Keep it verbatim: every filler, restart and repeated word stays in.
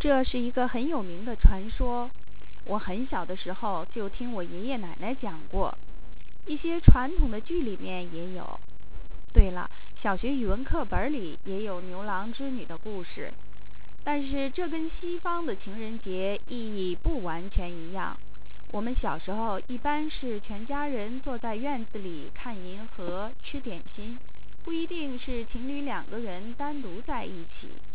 这是一个很有名的传说，我很小的时候就听我爷爷奶奶讲过，一些传统的剧里面也有。对了，小学语文课本里也有牛郎织女的故事，但是这跟西方的情人节意义不完全一样。我们小时候一般是全家人坐在院子里看银河、吃点心，不一定是情侣两个人单独在一起。